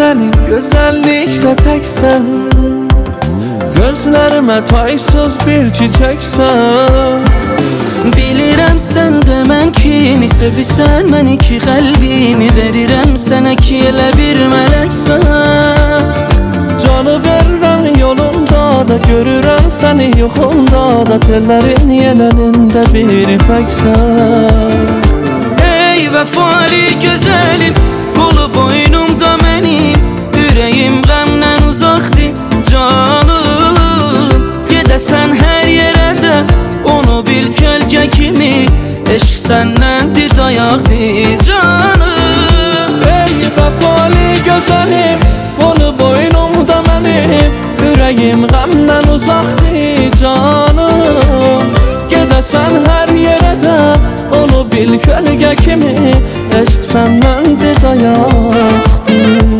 gözəlim, gözəllikdə təksən. Gözlərimə taysız bir çiçəksən. Bilirəm sən də mən kimi sevirsən məni ki, qəlbimi verirəm sənə ki, elə bir mələksən. Canı verirəm yolunda da, görürəm səni yoxunda da, tellərin yelənində bir ipəksən. Ey vəfali gözəlim, qolu boynumda mənim, ürəyim qəmdən uzaqdır canım. Gedəsən hər yerə də, onu bil kölgə kimi, eşq səndəndir, dayaqdır canım. Ey vəfali gözəlim, qolu boynumda mənim, ürəyim qəmdən uzaqdır canım. Gedəsən hər yerə də, onu bil kölgə kimi, eşq səndəndir, dayaqdır.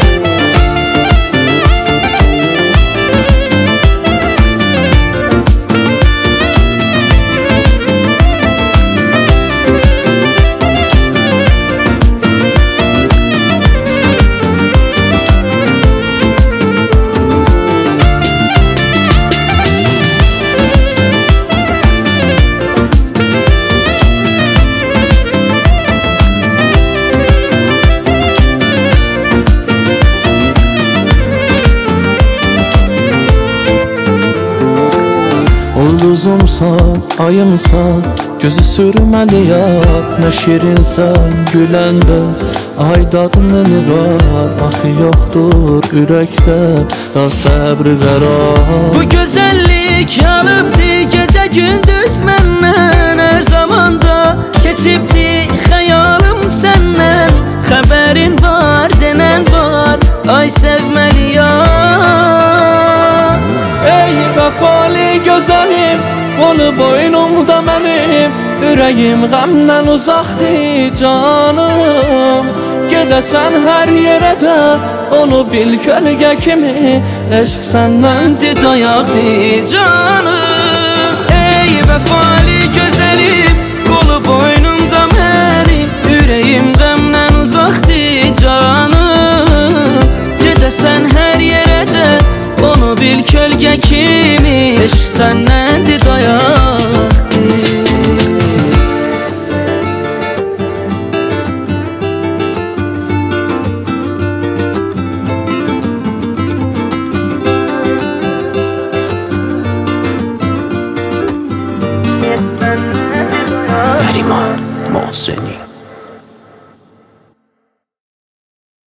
Ulduzumsan, ayımsan, gözü sürməli yad, nə şirinsən, güləndə ay dadını var. Axı yoxdur ürəkdə, da səbri qərar. Bu gözəllik alıbdır gecə gündüz məndən, hər zamanda keçibdi xəyalım səndən. Xəbərin var, denən var, ay sevməliyəm. Ey vəfali gözəlim, qolu boynumda mənim, ürəyim qəmdən uzaqdır canım. Gedəsən hər yerə də, onu bil kölgə kimi, eşq səndəndir, dayaqdır canım. Ey vəfali gözəlim, qolu boynumda mənim, ürəyim qəmdən uzaqdır canım. Gedəsən hər yerə də, onu bil kölgə kimi, eşq səndəndir, dayaqdır. Nariman Mohseni.